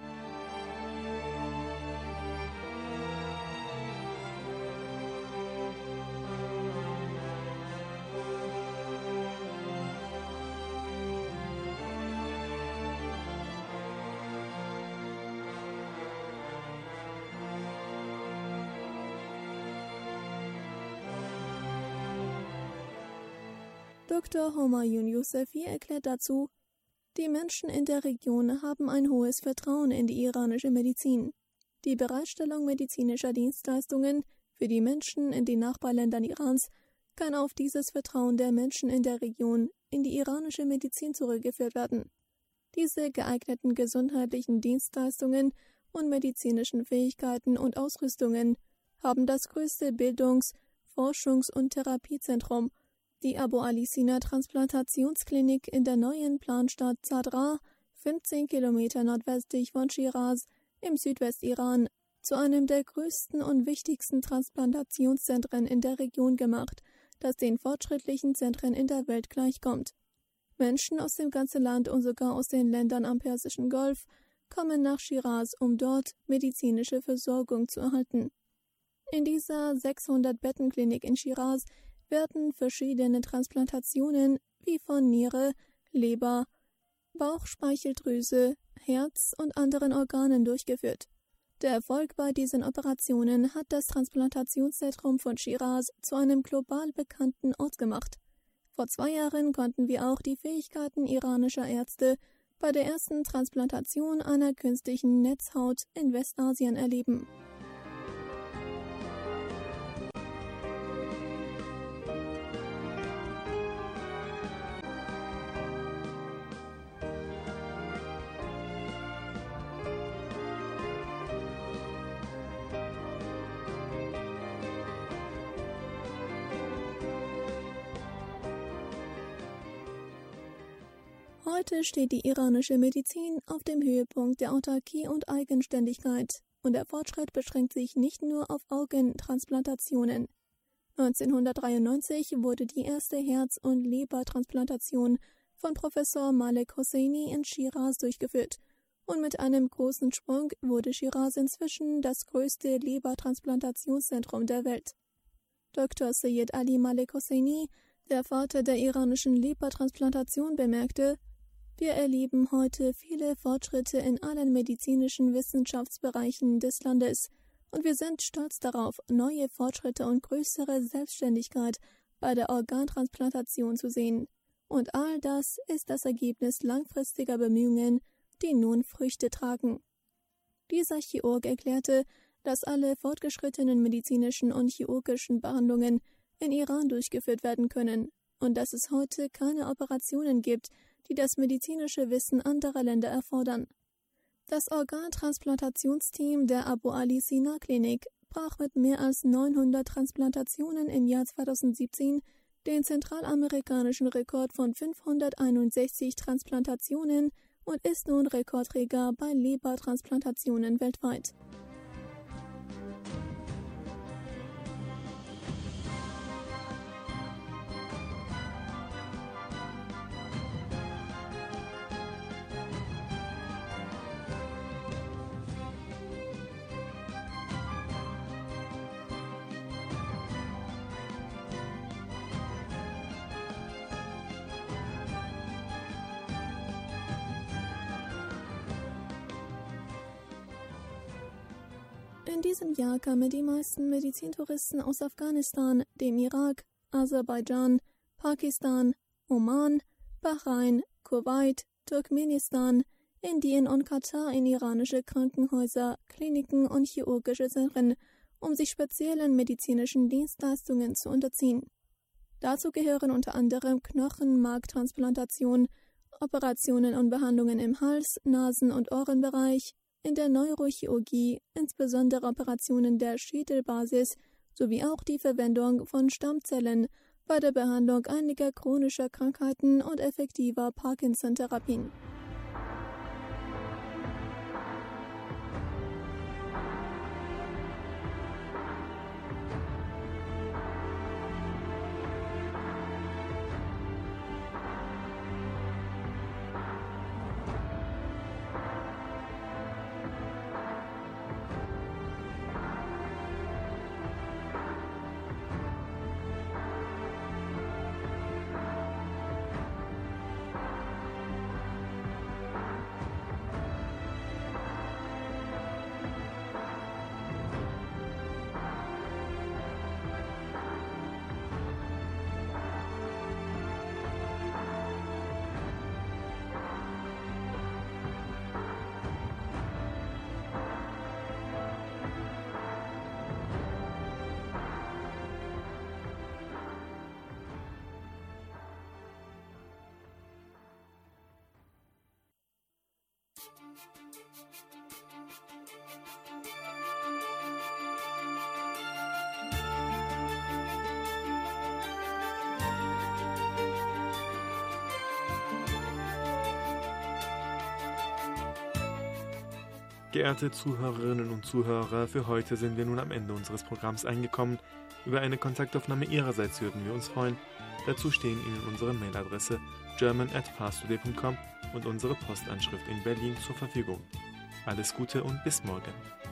Doktor Homayun Yousefi erklärt dazu, die Menschen in der Region haben ein hohes Vertrauen in die iranische Medizin. Die Bereitstellung medizinischer Dienstleistungen für die Menschen in den Nachbarländern Irans kann auf dieses Vertrauen der Menschen in der Region in die iranische Medizin zurückgeführt werden. Diese geeigneten gesundheitlichen Dienstleistungen und medizinischen Fähigkeiten und Ausrüstungen haben das größte Bildungs-, Forschungs- und Therapiezentrum, die Abu Ali Sina Transplantationsklinik in der neuen Planstadt Zadra, fünfzehn Kilometer nordwestlich von Schiraz im Südwestiran, zu einem der größten und wichtigsten Transplantationszentren in der Region gemacht, das den fortschrittlichen Zentren in der Welt gleichkommt. Menschen aus dem ganzen Land und sogar aus den Ländern am Persischen Golf kommen nach Schiraz, um dort medizinische Versorgung zu erhalten. In dieser sechshundert-Betten-Klinik in Schiraz werden verschiedene Transplantationen wie von Niere, Leber, Bauchspeicheldrüse, Herz und anderen Organen durchgeführt. Der Erfolg bei diesen Operationen hat das Transplantationszentrum von Schiraz zu einem global bekannten Ort gemacht. Vor zwei Jahren konnten wir auch die Fähigkeiten iranischer Ärzte bei der ersten Transplantation einer künstlichen Netzhaut in Westasien erleben. Heute steht die iranische Medizin auf dem Höhepunkt der Autarkie und Eigenständigkeit, und der Fortschritt beschränkt sich nicht nur auf Organtransplantationen. neunzehnhundertdreiundneunzig wurde die erste Herz- und Lebertransplantation von Professor Malek Hosseini in Schiraz durchgeführt, und mit einem großen Sprung wurde Schiraz inzwischen das größte Lebertransplantationszentrum der Welt. Doktor Seyyed Ali Malek Hosseini, der Vater der iranischen Lebertransplantation, bemerkte: Wir erleben heute viele Fortschritte in allen medizinischen Wissenschaftsbereichen des Landes, und wir sind stolz darauf, neue Fortschritte und größere Selbstständigkeit bei der Organtransplantation zu sehen. Und all das ist das Ergebnis langfristiger Bemühungen, die nun Früchte tragen. Dieser Chirurg erklärte, dass alle fortgeschrittenen medizinischen und chirurgischen Behandlungen in Iran durchgeführt werden können und dass es heute keine Operationen gibt, die das medizinische Wissen anderer Länder erfordern. Das Organtransplantationsteam der Abu Ali Sina Klinik brach mit mehr als neunhundert Transplantationen im Jahr zweitausendsiebzehn den zentralamerikanischen Rekord von fünfhunderteinundsechzig Transplantationen und ist nun Rekordträger bei Lebertransplantationen weltweit. In diesem Jahr kamen die meisten Medizintouristen aus Afghanistan, dem Irak, Aserbaidschan, Pakistan, Oman, Bahrain, Kuwait, Turkmenistan, Indien und Katar in iranische Krankenhäuser, Kliniken und chirurgische Zentren, um sich speziellen medizinischen Dienstleistungen zu unterziehen. Dazu gehören unter anderem Knochenmarktransplantation, Operationen und Behandlungen im Hals-, Nasen- und Ohrenbereich, in der Neurochirurgie, insbesondere Operationen der Schädelbasis, sowie auch die Verwendung von Stammzellen bei der Behandlung einiger chronischer Krankheiten und effektiver Parkinson-Therapien. Geehrte Zuhörerinnen und Zuhörer, für heute sind wir nun am Ende unseres Programms angekommen. Über eine Kontaktaufnahme Ihrerseits würden wir uns freuen. Dazu stehen Ihnen unsere Mailadresse german at parstoday punkt com und unsere Postanschrift in Berlin zur Verfügung. Alles Gute und bis morgen.